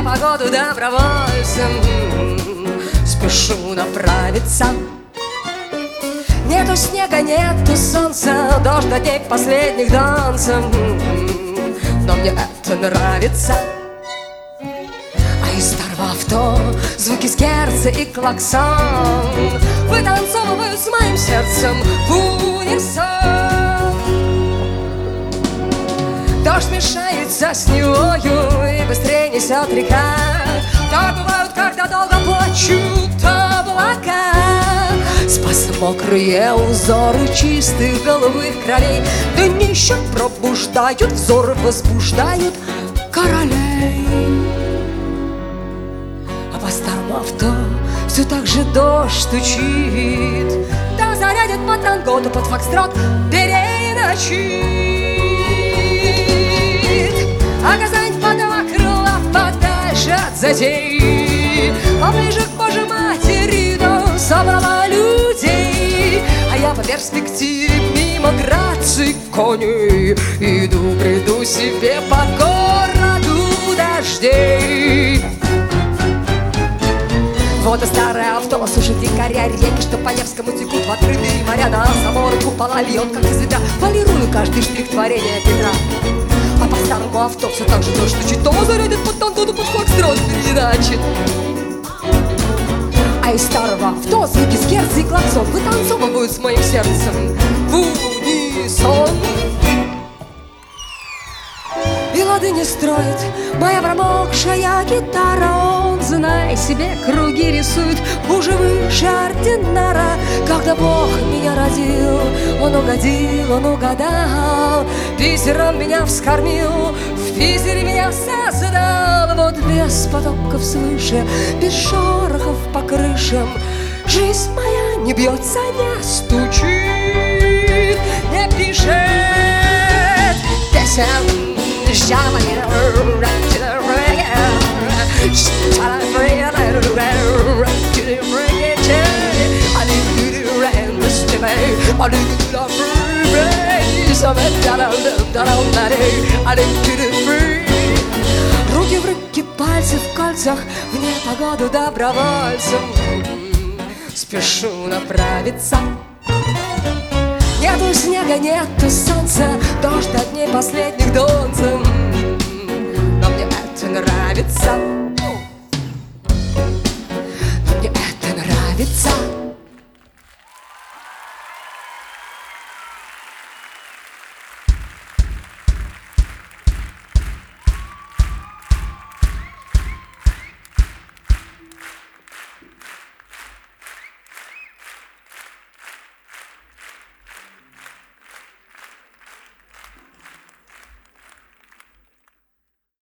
погоду добровольцем спешу направиться. Нету снега, нету солнца, дождь до дней последних донцев, но мне это нравится. А из старого авто звуки скерца и клаксон вытанцовывают с моим сердцем в унисон. Дождь мешается с невою и быстрее несет река. Так бывают, когда долго плачут облака. Спасом мокрые узоры чистых голубых кровей днище пробуждают взор, возбуждают королей. А по старому авто все так же дождь стучит. То зарядит под танго, то под фокстрот переночит. А газань по два крыла подальше от затей, поближе к Божьей матери собрала людей. А я по перспективе мимо граций коней иду, бреду себе по городу дождей. Вот и старое авто сушит дикаря реки, что по Невскому текут в открытые моря. На соборы купола льет, как из ведра. Полирую каждый штрих творения Петра. А по старому авто все так же дождь стучит. То зарядит под танго, то под фокстрот переначит. А из старого авто звуки скерца и клаксон вытанцовывают с моим сердцем в унисон. И лады не строит моя промокшая гитара. Он, знай себе, круги рисует уже выше ординара. Когда Бог меня родил, Он угодил, Он угадал. Питером меня вскормил, в Питере меня создал. Вот без потоков свыше, без шорохов по крышам жизнь моя не бьется, не стучит, не пишет песен. Руки в руки, пальцы в кольцах, в непогоду добровольцем спешу направиться. Нету снега, нету солнца, дождь от дней последних донцев, но мне это нравится. Но мне это нравится.